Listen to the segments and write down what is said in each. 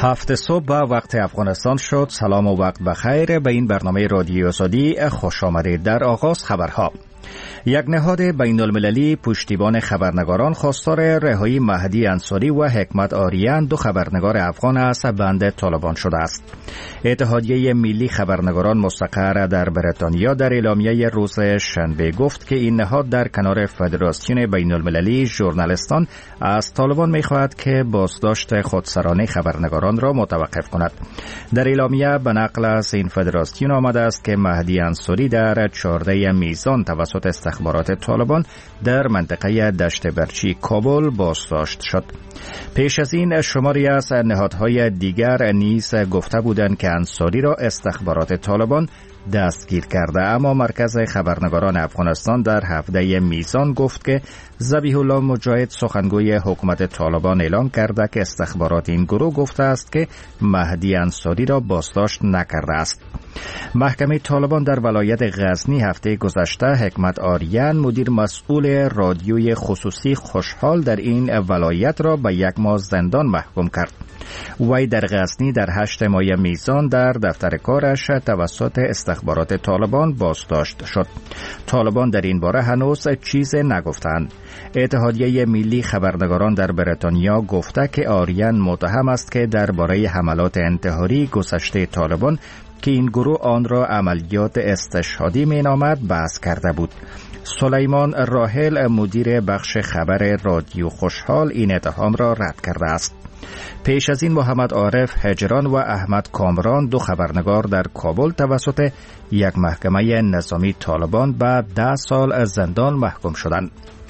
هفت صبح وقت افغانستان شد. سلام و وقت بخیر. به این برنامه رادیو آزادی خوش آمدید. در آغاز خبرها: یک نهاد بین المللی پشتیبان خبرنگاران خواستار رهایی مهدی انصاری و حکمت آریان، دو خبرنگار افغان از بند طالبان شده است. اتحادیه ملی خبرنگاران مستقر در بریتانیا در اعلامیه روز شنبه گفت که این نهاد در کنار فدراسیون بین المللی ژورنالیستان از طالبان می‌خواهد که بازداشت خودسرانه خبرنگاران را متوقف کند. در اعلامیه به نقل از این فدراسیون آمده است که مهدی انصاری در 14 میزان توسط استخبارات طالبان در منطقه دشت برچی کابل بازداشت شد. پیش از این شماری از نهادهای دیگر نیز گفته بودند که انصاری را استخبارات طالبان دستگیر کرده، اما مرکز خبرنگاران افغانستان در هفته میزان گفت که ذبیح الله مجاهد، سخنگوی حکومت طالبان، اعلام کرده که استخبارات این گروه گفته است که مهدی انصاری را بازداشت نکرده است. محکمه طالبان در ولایت غزنی هفته گذشته حکمت آریان، مدیر مسئول رادیوی خصوصی خوشحال در این ولایت را به 1 ماه زندان محکوم کرد. وی در غزنی در 8 ماه میزان در دفتر کارش توسط استخبارات طالبان بازداشت شد. طالبان در این باره هنوز چیز نگفتند. اتحادیه ملی خبرنگاران در بریتانیا گفته که آریان متهم است که درباره حملات انتحاری گذشته طالبان که این گروه آن را عملیات استشهادی مینامد بحث کرده بود. سلیمان راحل، مدیر بخش خبر رادیو خوشحال، این اتهام را رد کرده است. پیش از این محمد عارف هجران و احمد کامران، دو خبرنگار در کابل توسط یک محکمه نظامی طالبان به 10 سال زندان محکوم شدند.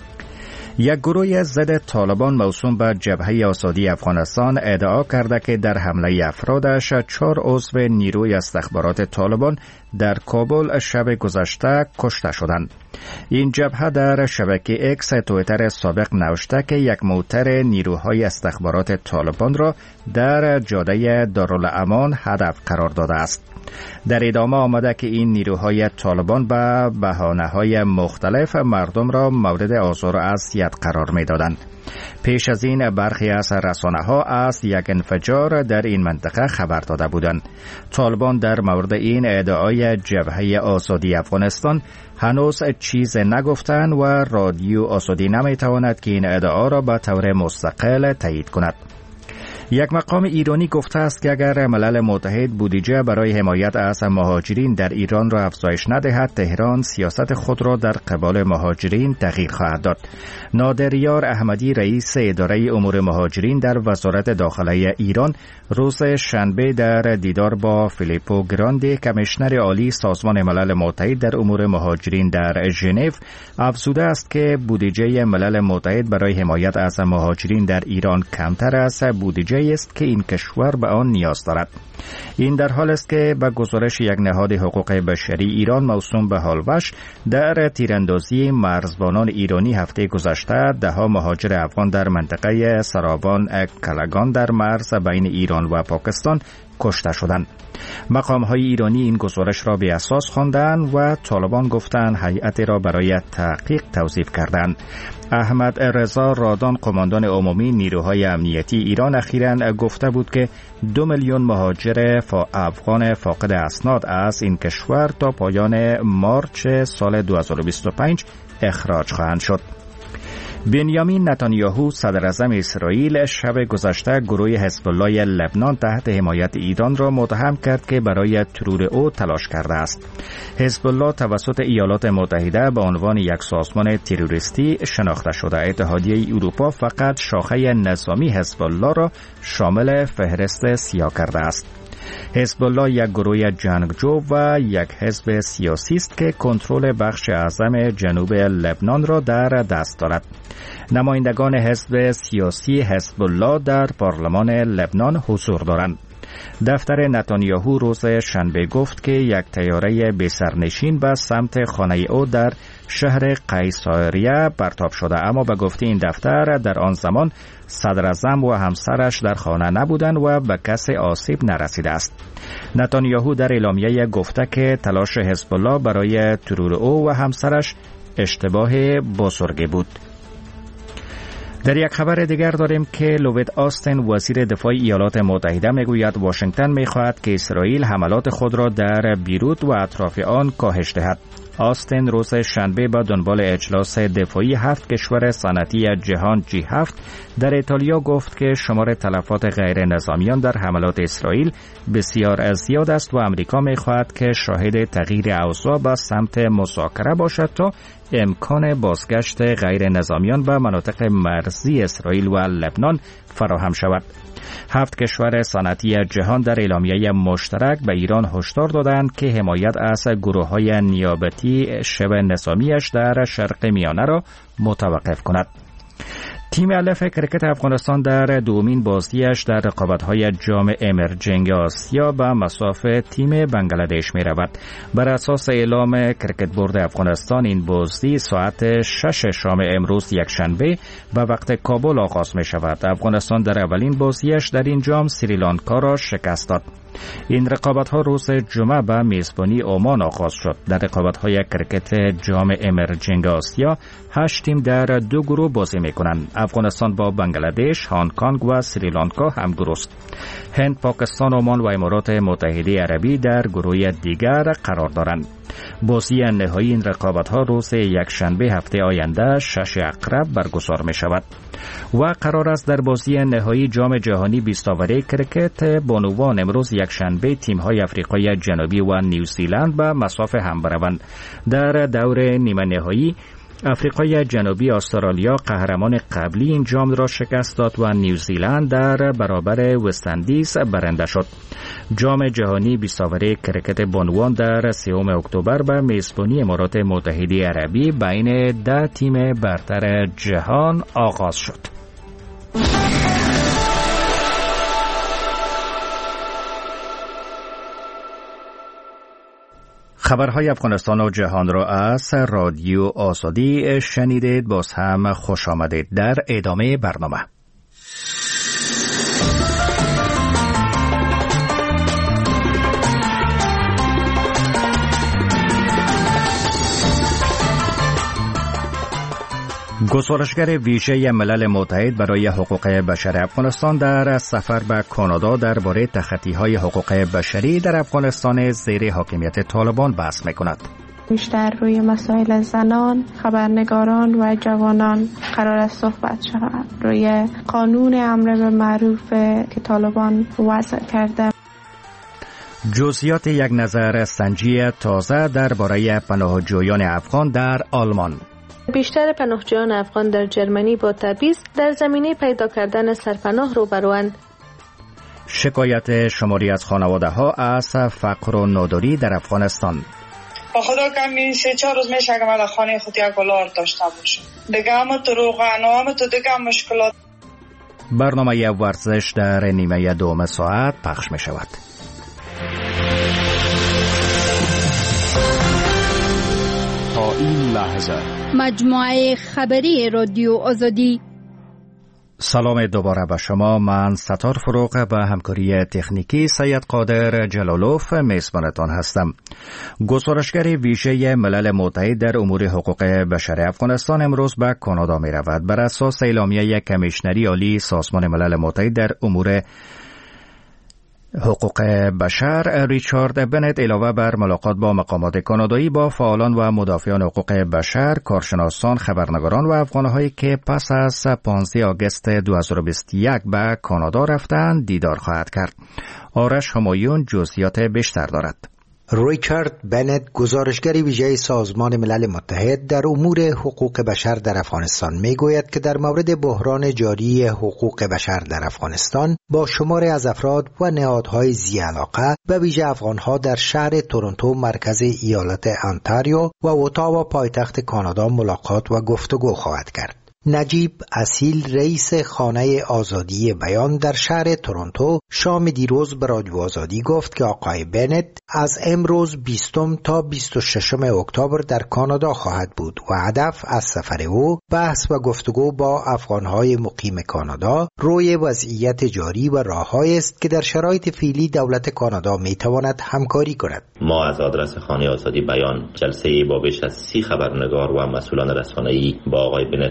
یک گروه ضد طالبان موسوم به جبهه آزادی افغانستان ادعا کرده که در حمله افرادش 4 عضو نیروی استخبارات طالبان در کابل شب گذشته کشته شدند. این جبهه در شبکه اکس تویتر سابق نوشته که یک موتر نیروهای استخبارات طالبان را در جاده دارالامان هدف قرار داده است. در ادامه آمده که این نیروهای طالبان به بهانه‌های مختلف مردم را مورد آزار و اذیت قرار می‌دادند. پیش از این برخی از رسانه‌ها از یک انفجار در این منطقه خبر داده بودند. طالبان در مورد این ادعای جبهه آزادی افغانستان هنوز چیز نگفتند و رادیو آزادی نمی‌تواند که این ادعا را به طور مستقل تایید کند. یک مقام ایرانی گفته است که اگر ملل متحد بودجه برای حمایت از مهاجرین در ایران را افزایش ندهد، تهران سیاست خود را در قبال مهاجرین تغییر خواهد داد. نادریار احمدی، رئیس اداره امور مهاجرین در وزارت داخله ایران، روز شنبه در دیدار با فیلیپو گراندی، کمیشنر عالی سازمان ملل متحد در امور مهاجرین در ژنو، افزوده است که بودجه ملل متحد برای حمایت از مهاجرین در ایران کمتر از بودجه است که این کشور به آن نیاز دارد. این در حال است که به گزارش یک نهاد حقوق بشری ایران موسوم به هالوش، در تیراندازی مرزبانان ایرانی هفته گذشته 10 مهاجر افغان در منطقه سراوان کلگان در مرز بین ایران و پاکستان کشته شدند. مقام‌های ایرانی این گزارش را به اساس خواندند و طالبان گفتند هیئت را برای تحقیق توصیف کردند. احمد رضا رادان، قماندان عمومی نیروهای امنیتی ایران، اخیراً گفته بود که 2 میلیون مهاجر افغان فاقد اسناد از این کشور تا پایان مارچ سال 2025 اخراج خواهند شد. بنیامین نتانیاهو، صدر اعظم اسرائیل، شب گذشته گروه حزب الله لبنان تحت حمایت ایران را متهم کرد که برای ترور او تلاش کرده است. حزب الله توسط ایالات متحده به عنوان یک سازمان تروریستی شناخته شده. اتحادیه اروپا فقط شاخه نظامی حزب الله را شامل فهرست سیاه کرده است. حزب الله یک گروه جنگجو و یک حزب سیاسی است که کنترل بخش اعظم جنوب لبنان را در دست دارد. نمایندگان حزب سیاسی حزب الله در پارلمان لبنان حضور دارند. دفتر نتانیاهو روز شنبه گفت که یک طیاره بی‌سرنشین به سمت خانه او در شهر قیصریه پرتاب شده، اما به گفته این دفتر در آن زمان صدر اعظم و همسرش در خانه نبودند و به کسی آسیب نرسیده است. نتانیاهو در اعلامیه گفته که تلاش حزب الله برای ترور او و همسرش اشتباه بزرگی بود. در یک خبر دیگر داریم که لوید آستین وزیر دفاع ایالات متحده میگوید واشنگتن میخواهد که اسرائیل حملات خود را در بیروت و اطراف آن کاهش دهد. آستین روز شنبه با دنبال اجلاس دفاعی 7 کشور صنعتی جهان G7 در ایتالیا گفت که شمار تلفات غیر نظامیان در حملات اسرائیل بسیار زیاد است و امریکا می‌خواهد که شاهد تغییر اوضاع به سمت مذاکره باشد تا امکان بازگشت غیر نظامیان به مناطق مرزی اسرائیل و لبنان فراهم شود. 7 کشور صنعتی جهان در اعلامیه مشترک به ایران هشدار دادند که حمایت از گروه‌های نیابتی شبه نظامیش در شرق میانه را متوقف کند. تیم الف کرکت افغانستان در دومین بازیش در رقابت‌های جام امرجنگ آسیا به مصاف تیم بنگلادش می‌رود. بر اساس اعلام کرکت بورد افغانستان این بازی ساعت 6 شام امروز یکشنبه به وقت کابل آغاز می‌شود. افغانستان در اولین بازیش در این جام سریلانکا را شکست داد. این رقابت‌ها روز جمعه به میزبانی عمان آغاز شد. در رقابت‌های کرکت جام امرجنگ آسیا 8 تیم در 2 گروه بازی می‌کنند. افغانستان با بنگلادش، هنگ کنگ و سریلانکا همگروه است. هند، پاکستان، عمان و امارات متحده عربی در گروه دیگر قرار دارند. بازی نهایی این رقابت‌ها روز یکشنبه هفته آینده 6 اقرب برگزار می‌شود و قرار است در بازی نهایی جام جهانی 20 اوره کرکت بانوان امروز یکشنبه تیم‌های آفریقای جنوبی و نیوزیلند به مصاف هم بروند. در دور نیمه نهایی آفریقای جنوبی استرالیا قهرمان قبلی این جام را شکست داد و نیوزیلند در برابر وست‌اندیز برنده شد. جام جهانی 20 اوره کرکت بانوان در 3 اکتبر به میزبانی امارات متحده عربی بین 10 تیم برتر جهان آغاز شد. خبرهای افغانستان و جهان را از رادیو آزادی شنیدید. باز هم خوش آمدید. در ادامه برنامه گزارشگر ویژه ملل متحد برای حقوق بشر افغانستان در سفر به کانادا درباره تخطی‌های حقوق بشری در افغانستان زیر حاکمیت طالبان بحث می‌کند. بیشتر روی مسائل زنان، خبرنگاران و جوانان قرار است صحبت شود. روی قانون امر بالمعروف که طالبان وضع کرده. جزئیات یک نظر سنجی تازه درباره پناهجویان افغان در آلمان. بیشتر پناهجویان افغان در جرمنی با تبعیض در زمینه پیدا کردن سرپناه روبروند. شکایت شماری از خانواده‌ها از فقر و ناداری در افغانستان. با خدا کمی 3-4 روز میشه که من خانه خود یک دلار داشته باشم. دیگه هم تو روغن تو دیگه مشکلات. برنامه ورزش در نیمه دوم ساعت پخش می شود. تا این لحظه مجموعه خبری رادیو آزادی. سلام دوباره به شما. من ستار فروغ به همکاری تکنیکی سید قادر جلالوف میزبانتان هستم. گزارشگر ویژه ملل متحد در امور حقوق بشر افغانستان امروز به کانادا می رود. بر اساس اعلامیه کمیشنری عالی سازمان ملل متحد در امور حقوق بشر، ریچارد بنت علاوه بر ملاقات با مقامات کانادایی با فعالان و مدافعان حقوق بشر، کارشناسان، خبرنگاران و افغان‌هایی که پس از 15 آگوست 2021 به کانادا رفتند دیدار خواهد کرد. آرش همایون جزئیات بیشتر دارد. ریچارد بنت گزارشگر ویژه سازمان ملل متحد در امور حقوق بشر در افغانستان میگوید که در مورد بحران جاری حقوق بشر در افغانستان با شماری از افراد و نهادهای ذی علاقه به ویژه افغانها در شهر تورنتو مرکز ایالت انتاریو و اتاوا پایتخت کانادا ملاقات و گفتگو خواهد کرد. نجیب اصیل رئیس خانه آزادی بیان در شهر تورنتو شام دیروز به رادیو آزادی گفت که آقای بنت از امروز 20 تا 26 اکتبر در کانادا خواهد بود و هدف از سفر او بحث و گفتگو با افغانهای مقیم کانادا روی وضعیت جاری و راههایی است که در شرایط فعلی دولت کانادا میتواند همکاری کند. ما از آدرس خانه آزادی بیان جلسه‌ای با بیش از 30 خبرنگار و مسئولان رسانه‌ای با آقای بنت ترتیب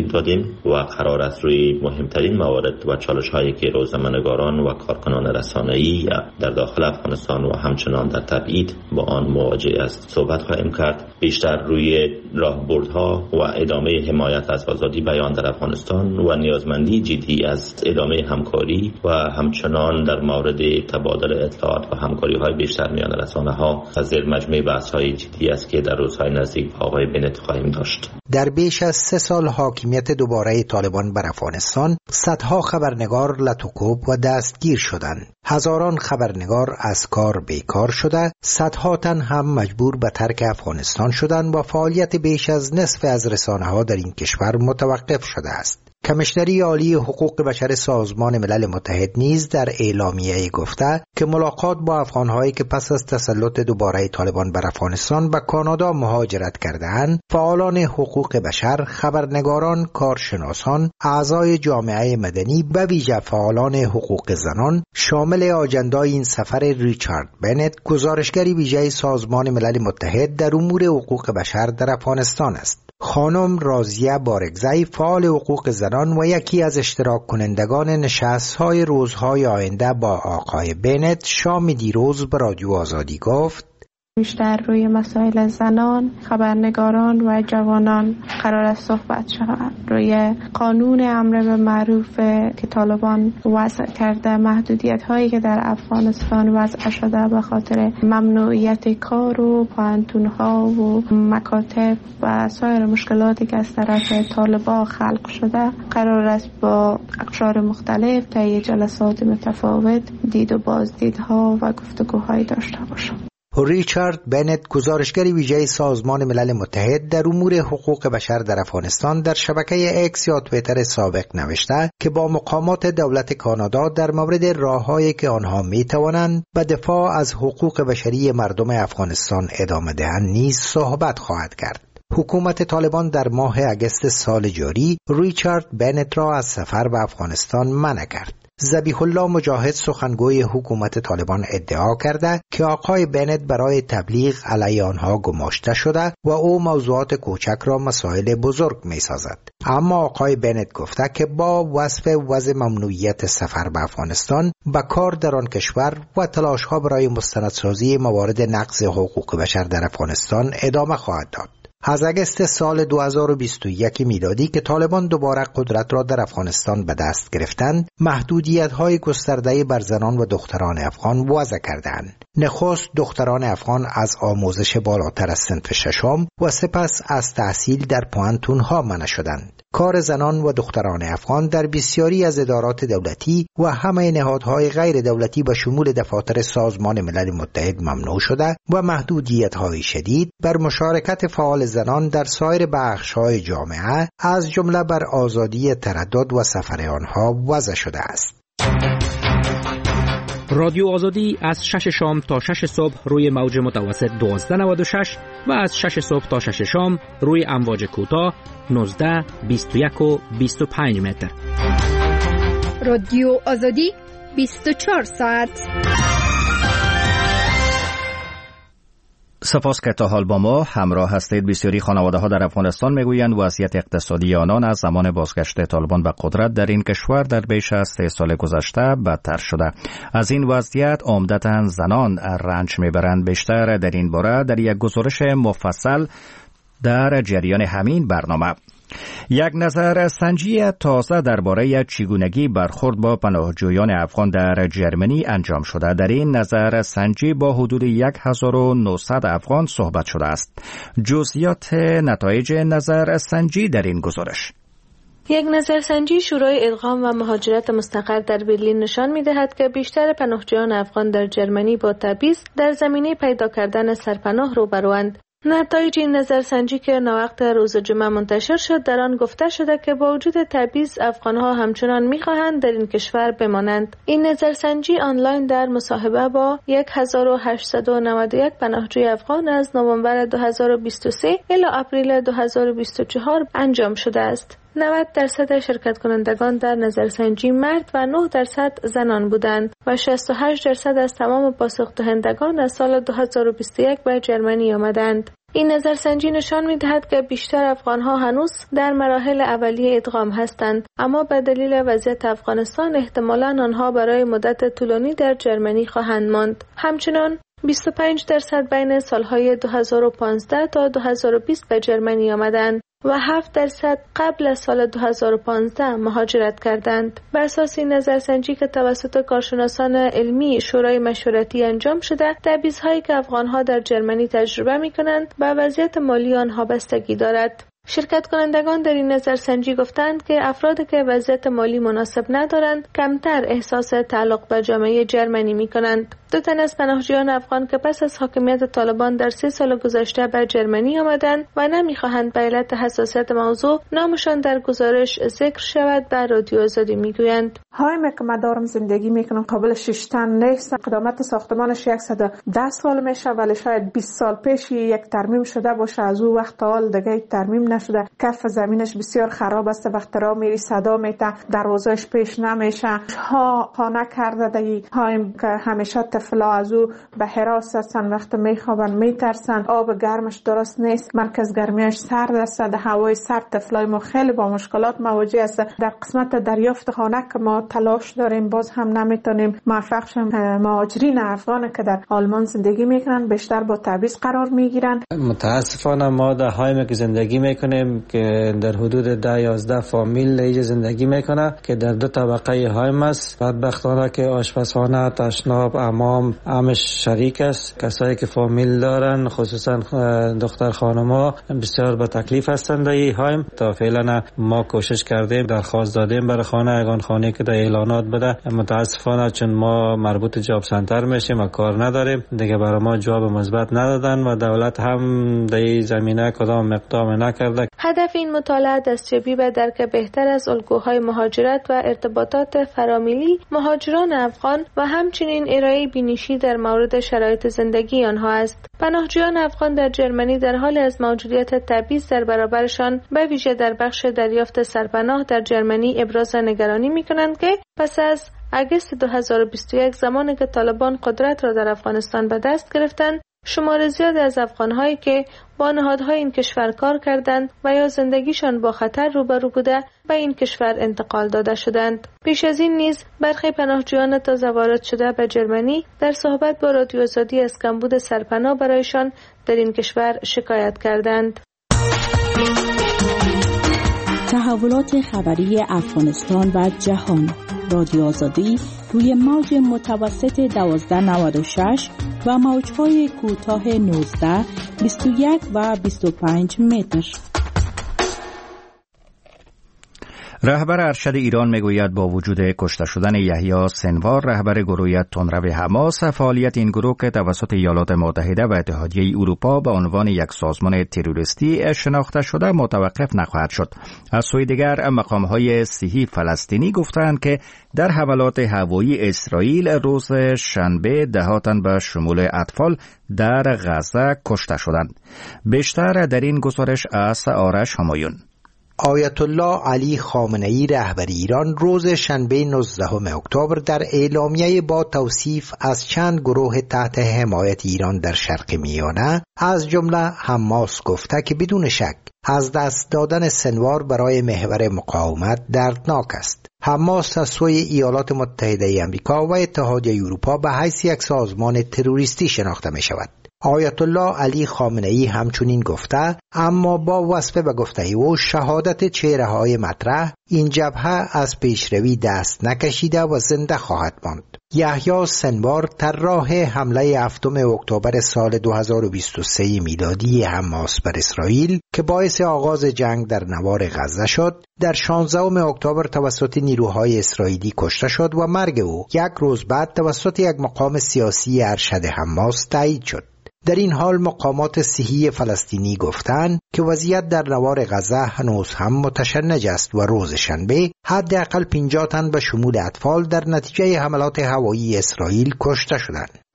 دادیم و قرار است روی مهمترین موارد و چالش‌هایی که روزنامه‌نگاران و کارکنان رسانه‌ای در داخل افغانستان و همچنان در تبعید با آن مواجه است صحبت خواهیم کرد. بیشتر روی راهبردها و ادامه حمایت از آزادی بیان در افغانستان و نیازمندی جدی از ادامه همکاری و همچنان در مورد تبادل اطلاعات و همکاری‌های بیشتر میان رسانه‌ها از زیر مجموعه بحث‌های جدی است که در روزهای نزدیک با آقای بنت خواهیم داشت. در بیش از 3 سال حاکمیت دوباره طالبان بر افغانستان، صدها خبرنگار لطوکوب و دستگیر شدند. هزاران خبرنگار از کار بیکار شده، صدها تن هم مجبور به ترک افغانستان شدند و فعالیت بیش از نصف از رسانه‌ها در این کشور متوقف شده است. کمیشنری عالی حقوق بشر سازمان ملل متحد نیز در اعلامیه گفته که ملاقات با افغان‌هایی که پس از تسلط دوباره طالبان بر افغانستان به کانادا مهاجرت کرده‌اند، فعالان حقوق بشر، خبرنگاران، کارشناسان، اعضای جامعه مدنی و ویژه فعالان حقوق زنان شامل آجندای این سفر ریچارد بنت، گزارشگری ویژه سازمان ملل متحد در امور حقوق بشر در افغانستان است. خانم رازیه بارگزی، فعال حقوق زنان و یکی از اشتراک کنندگان نشست‌های روزهای آینده با آقای بنت، شام دیروز به رادیو آزادی گفت: بیشتر روی مسائل زنان، خبرنگاران و جوانان قرار است صحبت شود. روی قانون امر به معروف که طالبان وضع کرده، محدودیت هایی که در افغانستان وضع شده به خاطر ممنوعیت کار و پانتون ها و مکاتب و سایر مشکلاتی که از طرف طالبان خلق شده، قرار است با اقشار مختلف طی جلسات متفاوت دید و بازدیدها و گفتگوهای داشته باشند. ریچارد بنت، گزارشگری ویژه سازمان ملل متحد در امور حقوق بشر در افغانستان، در شبکه اکس یا توییتر سابق نوشته که با مقامات دولت کانادا در مورد راه‌هایی که آنها می‌توانند به دفاع از حقوق بشری مردم افغانستان ادامه دهند نیز صحبت خواهد کرد. حکومت طالبان در ماه اگست سال جاری ریچارد بنت را از سفر به افغانستان منع کرد. ذبیح الله مجاهد، سخنگوی حکومت طالبان، ادعا کرده که آقای بنت برای تبلیغ علیه آنها گماشته شده و او موضوعات کوچک را مسائل بزرگ می سازد. اما آقای بنت گفته که با وصف وضع ممنوعیت سفر به افغانستان به کار در آن کشور و تلاش‌ها برای مستندسازی موارد نقض حقوق بشر در افغانستان ادامه خواهد داد. از اگست سال 2021 میلادی که طالبان دوباره قدرت را در افغانستان به دست گرفتند، محدودیت‌های گسترده بر زنان و دختران افغان وضع کردند. نخست دختران افغان از آموزش بالاتر از صنف ششم و سپس از تحصیل در پوانتون‌ها منع شدند. کار زنان و دختران افغان در بسیاری از ادارات دولتی و همه نهادهای غیر دولتی به شمول دفاتر سازمان ملل متحد ممنوع شده و محدودیت‌های شدید بر مشارکت فعال زنان در سایر بخش‌های جامعه از جمله بر آزادی تردد و سفر آنها وضع شده است. رادیو آزادی از 6 شام تا 6 صبح روی موج متوسط 1296 و از 6 صبح تا 6 شام روی امواج کوتاه 19، 21 و 25 متر. رادیو آزادی 24 ساعت. سپاس که تا حال با ما همراه هستید. بسیاری خانواده ها در افغانستان میگویند وضعیت اقتصادی آنان از زمان بازگشت طالبان به قدرت در این کشور در بیش از 3 سال گذشته بدتر شده. از این وضعیت عمدتاً زنان رنج میبرند. بیشتر در این باره در یک گزارش مفصل در جریان همین برنامه. یک نظر سنجی تازه درباره چگونگی برخورد با پناهجویان افغان در جرمنی انجام شده. در این نظر سنجی با حدود 1900 افغان صحبت شده است. جزئیات نتایج نظر سنجی در این گزارش. یک نظرسنجی شورای ادغام و مهاجرت مستقر در برلین نشان می‌دهد که بیشتر پناهجویان افغان در جرمنی با تبعیض در زمینه پیدا کردن سرپناه روبروند. نتایج این نظرسنجی که ناوقت روز جمعه منتشر شد، در آن گفته شده که با وجود تبعیض افغان‌ها همچنان می‌خواهند در این کشور بمانند. این نظرسنجی آنلاین در مصاحبه با 1891 پناهجوی افغان از نوامبر 2023 الی اپریل 2024 انجام شده است. 90% شرکت کنندگان در نظرسنجی مرد و 9% زنان بودند و 68% از تمام پاسخ دهندگان از سال 2021 به جرمنی آمدند. این نظرسنجی نشان می‌دهد که بیشتر افغان‌ها هنوز در مراحل اولیه ادغام هستند، اما به دلیل وضعیت افغانستان احتمالاً آنها برای مدت طولانی در جرمنی خواهند ماند. همچنان 25% بین سالهای 2015 تا 2020 به جرمنی آمدند و 7% قبل از سال 2015 مهاجرت کردند. بر اساس این نظرسنجی که توسط کارشناسان علمی شورای مشورتی انجام شده، تبعیض‌هایی که افغان‌ها در جرمنی تجربه می‌کنند به وضعیت مالی آنها بستگی دارد. شرکت کنندگان در این نظرسنجی گفتند که افرادی که وضعیت مالی مناسب ندارند کمتر احساس تعلق به جامعه جرمنی می‌کنند. 2 تن از پناهجویان افغان که پس از حاکمیت طالبان در 3 سال گذشته به جرمنی آمدند و نمی‌خواهند به علت حساسیت موضوع نامشان در گزارش ذکر شود، به رادیو آزادی می‌گویند: هایم که من دارم زندگی میکنم قابل ششتن نیست. قدامت ساختمانش 110 سال میشه، ولی شاید 20 سال پیش یک ترمیم شده باشه. از اون وقت تا حال دیگه ترمیم نشده. کف زمینش بسیار خراب است. وقت را میری صدا میته، دروازه‌اش پیش نمیشه. ها خانه کرده دی هایم که همیشه طفلا از او به حراس هستن، وقت میخوابن میترسن. آب گرمش درست نیست، مرکز گرمیش سرد است. در هوای سرد طفلای ما خیلی با مشکلات مواجه است. در قسمت دریافت خانه که ما تلاش داریم، باز هم نمیتونیم موفق شیم. مهاجرین افغان که در آلمان زندگی میکنن بیشتر با تبعیض قرار میگیرن. متاسفانه ما در هایم که زندگی میکنیم که در حدود 10-11 فامیل اینجا زندگی میکنه که در 2 طبقه هایم است. بدبختانه که آشپزخانه، تشناب، حمام همش شریک است. کسایی که فامیل دارن، خصوصا دختر خانم‌ها، بسیار با تکلیف هستند در این هایم. تا فعلا ما کوشش کردیم، درخواست دادیم برای خانه یگان خانه که در اعلانات بده. متاسفانه چون ما مربوط جاب سنتر میشیم و کار نداریم دیگه، برای ما جواب مثبت ندادن و دولت هم در این زمینه کدام اقدام نکرده. هدف این مطالعه دستیابی به درک بهتر از الگوهای مهاجرت و ارتباطات فرامیلی مهاجران افغان و همچنین ارائه بینشی در مورد شرایط زندگی آنها است. پناهجویان افغان در جرمنی در حال از موجودیت تبعیض در برابرشان به ویژه در بخش دریافت سرپناه در جرمنی ابراز نگرانی می‌کنند که پس از اگست 2021 زمانی که طالبان قدرت را در افغانستان به دست گرفتند، شمار زیادی از افغان‌هایی که با نهادهای این کشور کار کردند و یا زندگیشان با خطر روبرو بوده به این کشور انتقال داده شدند. پیش از این نیز برخی پناهجویان تازه وارد شده به جرمنی در صحبت با رادیو آزادی از کمبود سرپناه برایشان در این کشور شکایت کردند. تحولات خبری افغانستان و جهان. رادیو آزادی روی موج متوسط 1296 و موج‌های کوتاه 19، 21 و 25 متر. رهبر ارشد ایران میگوید با وجود کشته شدن یحیی سنوار، رهبر گروه تندرو حماس، فعالیت این گروه که توسط ایالات متحده و اتحادیه اروپا به عنوان یک سازمان تروریستی شناخته شده متوقف نخواهد شد. از سوی دیگر مقام‌های صحی فلسطینی گفتند که در حملات هوایی اسرائیل روز شنبه 10 تن به شمول اطفال در غزه کشته شدند. بیشتر در این گزارش از آرش همایون. آیت الله علی خامنه‌ای رهبر ایران روز شنبه 19 اکتبر در اعلامیه با توصیف از چند گروه تحت حمایت ایران در شرق میانه از جمله حماس گفته که بدون شک از دست دادن سنوار برای محور مقاومت دردناک است. حماس از سوی ایالات متحده آمریکا و اتحادیه اروپا به حیث یک سازمان تروریستی شناخته می شود. آیت الله علی خامنه‌ای همچنین گفته، اما با وصف به گفته او شهادت چهره‌های مطرح، این جبهه از پیشروی دست نکشیده و زنده خواهد ماند. یحیی سنوار طراح حمله 7 اکتبر سال 2023 میلادی حماس بر اسرائیل که باعث آغاز جنگ در نوار غزه شد، در 16 اکتبر توسط نیروهای اسرائیلی کشته شد و مرگ او یک روز بعد توسط یک مقام سیاسی ارشد حماس تایید شد. در این حال مقامات صحی فلسطینی گفتند که وضعیت در نوار غزه هنوز هم متشنج است و روز شنبه حداقل 50 تن به شمول اطفال در نتیجه حملات هوایی اسرائیل کشته شدند.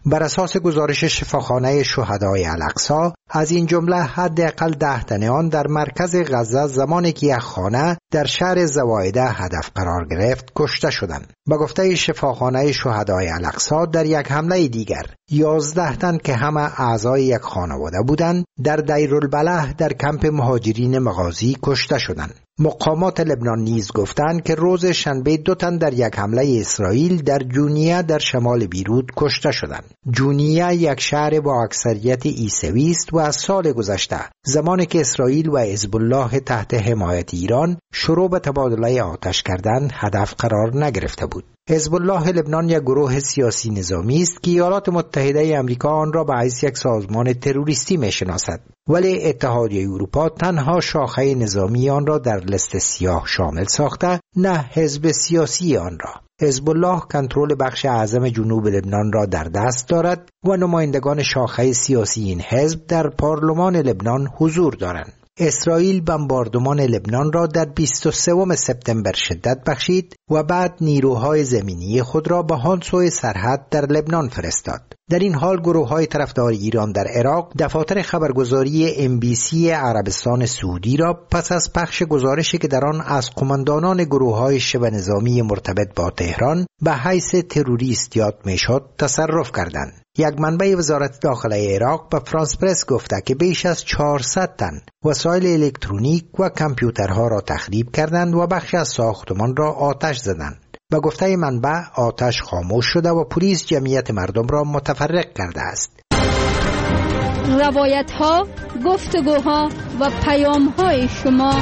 بر اساس گزارش شفاخانه شهدای الاقصی، از این جمله حداقل 10 تن آن در مرکز غزه زمانی که یک خانه در شهر زوایده هدف قرار گرفت کشته شدند. به گفته شفاخانه شهدای الاقصی، در یک حمله دیگر 11 تن که همه اعضای یک خانواده بودند در دیرالبلح در کمپ مهاجرین مغازی کشته شدند. مقامات لبنان نیز گفتند که روز شنبه 2 تن در یک حمله اسرائیل در جونیه در شمال بیروت کشته شدند. جونیه یک شهر با اکثریت عیسوی است و از سال گذشته زمانی که اسرائیل و حزب الله تحت حمایت ایران شروع به تبادله آتش کردند هدف قرار نگرفته بود. حزب الله لبنان یک گروه سیاسی نظامی است که ایالات متحده آمریکا آن را به حیث یک سازمان تروریستی می‌شناسد، ولی اتحادیه اروپا تنها شاخه نظامی آن را در لیست سیاه شامل ساخته، نه حزب سیاسی آن را. حزب الله کنترل بخش اعظم جنوب لبنان را در دست دارد و نمایندگان شاخه سیاسی این حزب در پارلمان لبنان حضور دارند. اسرائیل بمباردمان لبنان را در 23 سپتامبر شدت بخشید و بعد نیروهای زمینی خود را به آن سوی سرحد در لبنان فرستاد. در این حال گروه‌های طرفدار ایران در عراق دفاتر خبرگزاری MBC عربستان سعودی را پس از پخش گزارشی که در آن از قماندانان گروه‌های شبه نظامی مرتبط با تهران به حیث تروریست یاد می‌شد تصرف کردند. یک منبع وزارت داخله عراق به فرانس پرس گفته که بیش از 400 تن وسایل الکترونیک و کامپیوترها را تخریب کردند و بخشی از ساختمان را آتش زدند. به گفته منبع آتش خاموش شده و پلیس جمعیت مردم را متفرق کرده است. روایت‌ها، گفتگوها و پیام‌های شما.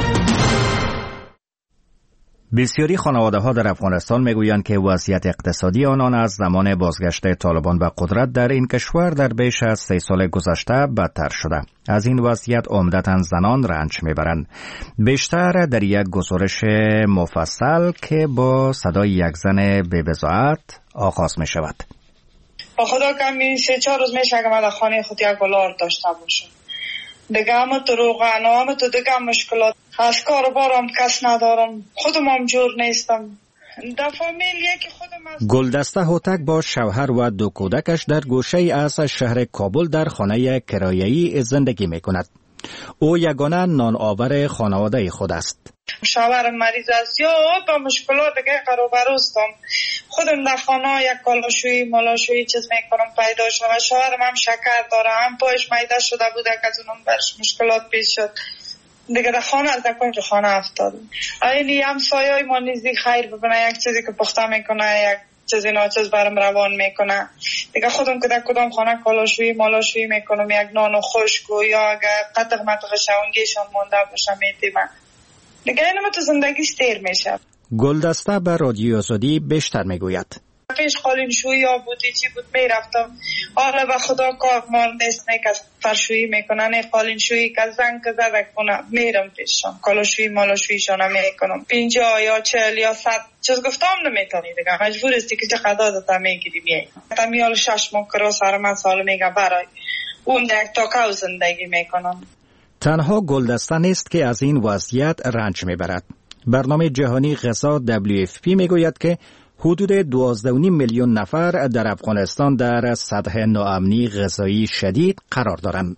بسیاری خانواده‌ها در افغانستان میگویند که وضعیت اقتصادی آنان از زمان بازگشت طالبان به قدرت در این کشور در بیش از 3 سال گذشته بدتر شده. از این وضعیت عمدتاً زنان رنج میبرند. بیشتر در یک گزارش مفصل که با صدای یک زن بی‌بضاعت آغاز می شود. با خدا کمی 3-4 روز میشه که من در خانه خود یک گلار داشته باشم. دیگه همه تو روغن و همه تو دیگه مشکلات. از کار بارم کس ندارم. خودم هم جور نیستم. در فامیل یکی خودم گلدسته هوتک با شوهر و 2 کودکش در گوشه از شهر کابل در خانه کرایه‌ای زندگی می کند. او یگانه نان آور خانواده خود است. شوهر مریض است یا با مشکلات دیگه قروبروستم. خودم در خانه یک کالاشویی مالاشویی چیز میکنم پیدا شد. شوهرم هم شکر داره، هم پایش میده شده بود که از اونم برش مشکلات پیش شد. دیگه در خانه از کنج خانه افتاد. اینی هم سایه ما نیزی خیر ببینه، یک چیزی که پخته میکنه، یک چیزی ناچیز برم روان میکنه. دیگه خودم که در کدام خانه کالاشویی مالاشویی میکنم، یک نان خشک و یا اگر قطق مطق شونگیشان مونده باشم میتیمه. دیگه اینم تو زندگی ستیر میشه. گلدسته به رادیو آزادی بیشتر میگوید. پیش قالین شویی ها بودی چی بود میرفتم. حالا به خدا کار مال نیست که فرشویی میکنن، قالین شویی که زنگ که زده کنه میرم پیشم. کالاشویی مالاشوییشان میکنم. 50 یا 40 یا 100 چیز گفتم نمیتونی دیگه. مجبور استی که چه قضا داتا میگیری میای. تمیال 6 ماه کرا سرمت سال میگه برای اون یک تاکاو زندگی میکنم. تنها گلدسته نیست که از این وضعیت رنج میبرد. برنامه جهانی غذا WFP میگوید که حدود 12.5 میلیون نفر در افغانستان در سطح ناامنی غذایی شدید قرار دارند.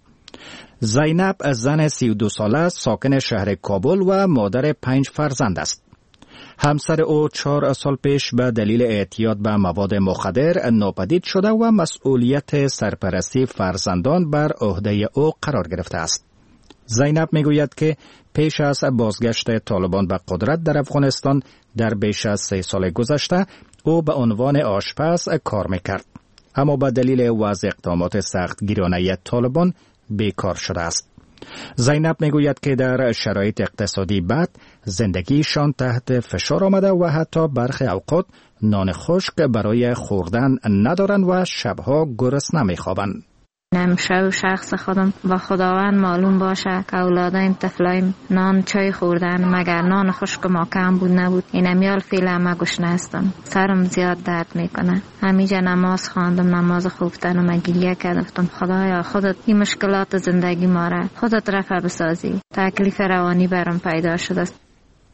زینب زن 32 ساله ساکن شهر کابل و مادر 5 فرزند است. همسر او 4 سال پیش به دلیل اعتیاد به مواد مخدر ناپدید شده و مسئولیت سرپرستی فرزندان بر عهده او قرار گرفته است. زینب میگوید که پیش از بازگشت طالبان به قدرت در افغانستان در بیش از 3 سال گذشته او به عنوان آشپز کار میکرد، اما به دلیل وضع اقدامات سختگیرانه طالبان بیکار شده است. زینب میگوید که در شرایط اقتصادی بد زندگیشان تحت فشار آمده و حتی برخی اوقات نان خشک برای خوردن ندارند و شبها گرسنه میخوابند. نمیشه و شخص خودم با خداوند معلوم باشه که اولادایم طفلایم نان چای خوردن مگر نان خشک ما کم بود نبود. این امیال فیل همه گشنه هستم، سرم زیاد درد میکنه. همیجا نماز خواندم، نماز خوفتن و مگیلیه کردم خدایا خودت این مشکلات زندگی ما را خودت رفع بسازی. تکلیف روانی برام پیدا شده است.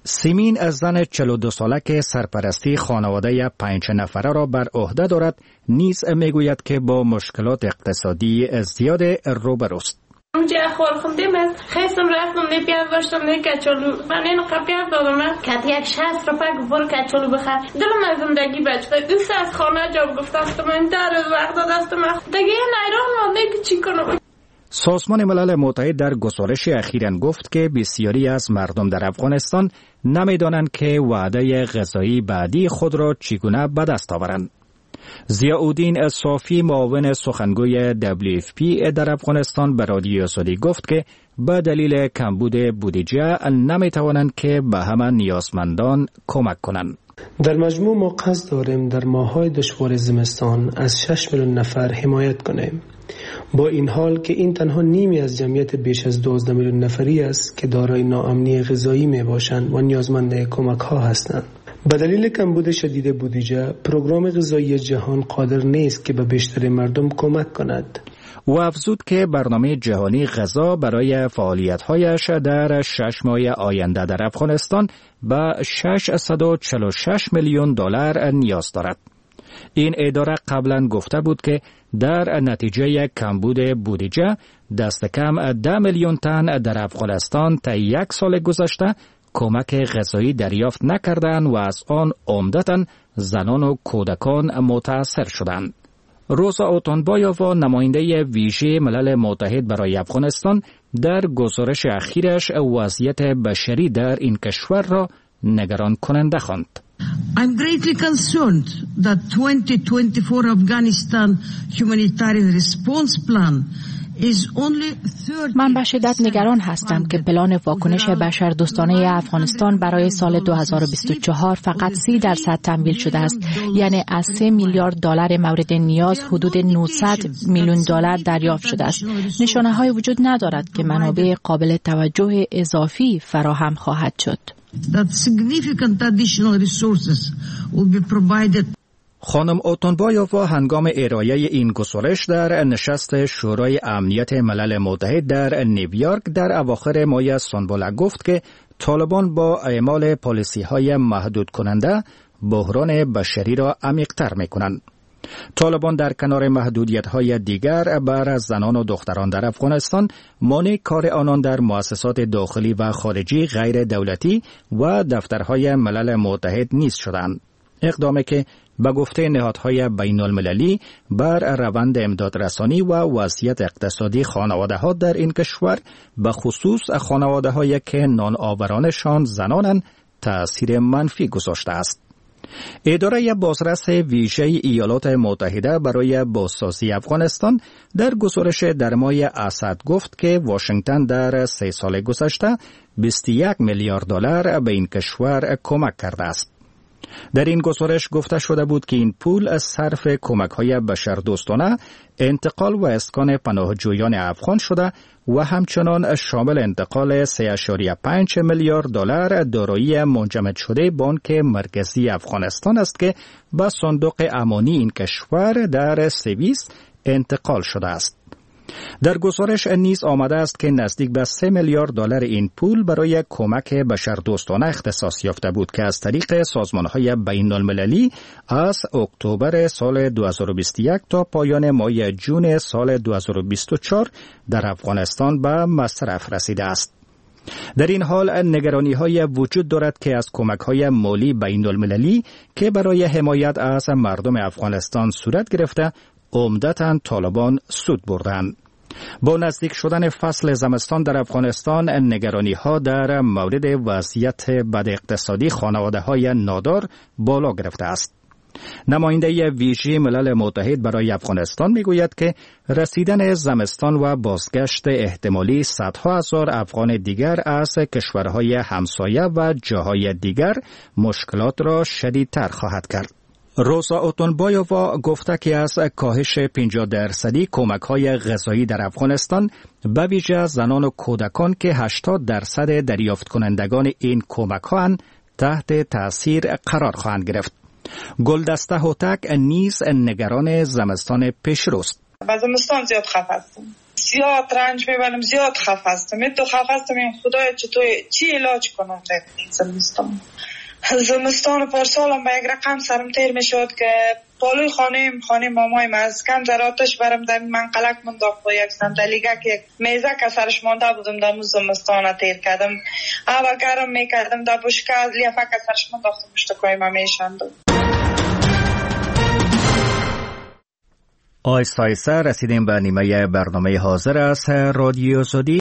سیمین از زن 42 ساله که سرپرستی خانواده 5 نفره را بر عهده دارد نیز میگوید که با مشکلات اقتصادی زیاد روبروست. اونجا اخوال خوندیم از خیستم رفتم دی پیاز داشتم دی کچالو من این پیاز دادم کتی یک 60 روپه گفت کچالو بخر دلم از زندگی بچه دوست از خانه جاب گفت است من در وقت دست من دیگه نیران مانده که چی کنم. سازمان ملل متحد در گزارش اخیراً گفت که بسیاری از مردم در افغانستان نمیدانند که وعده غذایی بعدی خود را چگونه به دست آورند. ضیاءالدین صافی معاون سخنگوی WFP در افغانستان به رادیو آزادی گفت که به دلیل کمبود بودجه نمیتوانند که به همه نیازمندان کمک کنند. در مجموع ما قصد داریم در ماه‌های دشوار زمستان از 6 میلیون نفر حمایت کنیم. با این حال که این تنها نیمی از جمعیت بیش از 12 میلیون نفری است که دارای ناامنی غذایی می باشند و نیازمند کمک ها هستند. به دلیل کمبود شدید بودجه، پروگرام غذایی جهان قادر نیست که به بیشتر مردم کمک کند. و افزود که برنامه جهانی غذا برای فعالیت‌هایش در 6 ماه آینده در افغانستان به 646 میلیون دلار نیاز دارد. این اداره قبلا گفته بود که در نتیجه کمبود بودجه دست کم 10 میلیون تن در افغانستان تا 1 سال گذشته کمک غذایی دریافت نکردند و از آن عمدتاً زنان و کودکان متاثر شدند. روزا اوتونبایووا نماینده ویژه ملل متحد برای افغانستان در گزارش اخیرش وضعیت بشری در این کشور را نگران کننده خواند. I'm greatly concerned that 2024 Afghanistan humanitarian response plan من به شدت نگران هستم که پلان واکنش بشردوستانه افغانستان برای سال 2024 فقط 30% تمویل شده است، یعنی از 3 میلیارد دلار مورد نیاز حدود 900 میلیون دلار دریافت شده است. نشانه‌های وجود ندارد که منابع قابل توجه اضافی فراهم خواهد شد. خانم اوتونبایووا هنگام ارائه این گزارش در نشست شورای امنیت ملل متحد در نیویورک در اواخر ماه سنبل گفت که طالبان با اعمال پالیسی‌های محدود کننده بحران بشری را عمیق‌تر می‌کنند. طالبان در کنار محدودیت‌های دیگر بر زنان و دختران در افغانستان مانع کار آنان در مؤسسات داخلی و خارجی غیر دولتی و دفترهای ملل متحد نیز شدند. اقدامی که به گفته نهادهای بین المللی بر روند امدادرسانی و وضعیت اقتصادی خانواده‌ها در این کشور به خصوص خانواده‌هایی که نان آورانشان زنانند تأثیر منفی گذاشته است. اداره بازرس ویژه ایالات متحده برای بازسازی افغانستان در گزارش در ماه اسد گفت که واشنگتن در 3 سال گذشته 21 میلیارد دلار به این کشور کمک کرده است. در این گزارش گفته شده بود که این پول از صرف کمک‌های بشردوستانه، انتقال و اسکان پناهجویان افغان شده و همچنان شامل انتقال 3.5 میلیارد دلار دارایی منجمد شده بانک مرکزی افغانستان است که به صندوق امانی این کشور در سوئیس انتقال شده است. در گزارش نیز آمده است که نزدیک به 3 میلیارد دلار این پول برای کمک بشردوستانه اختصاص یافته بود که از طریق سازمان‌های بین المللی از اکتبر سال 2021 تا پایان ماه جون سال 2024 در افغانستان به مصرف رسیده است. در این حال نگرانی‌های وجود دارد که از کمک‌های مالی بین المللی که برای حمایت از مردم افغانستان صورت گرفته عمدتاً طالبان سود بردند. با نزدیک شدن فصل زمستان در افغانستان نگرانی‌ها در مورد وضعیت بد اقتصادی خانواده‌های نادار بالا گرفته است. نماینده ویژه ملل متحد برای افغانستان میگوید که رسیدن زمستان و بازگشت احتمالی صدها هزار افغان دیگر از کشورهای همسایه و جاهای دیگر مشکلات را شدیدتر خواهد کرد. روزا اوتونبایووا گفته که از کاهش 50% کمک‌های غذایی در افغانستان به ویژه زنان و کودکان که 80% دریافت کنندگان این کمک‌ها تحت تأثیر قرار خواهند گرفت. گلدسته هوتک نیز نگران زمستان پیشروست. با زمستان زیاد خفه هستم. زیاد رنج میبرم، زیاد خفه هستم. تو خفه هستم این خدای چی علاج کنم در زمستان. زمستان پارسالم به یک رقم سرم تیر میشد که پالوی خانه مامایم از کم زراتش برم در منقلک منداخت با یک صندلیگه که میزه که سرش مانده بودم در زمستان تیر کردم. اول گرم میکردم در بشکه از لیفه که سرش منداختم مشتکای ما میشندم. آیسته رسیدیم به نیمه برنامه حاضر از رادیو آزادی.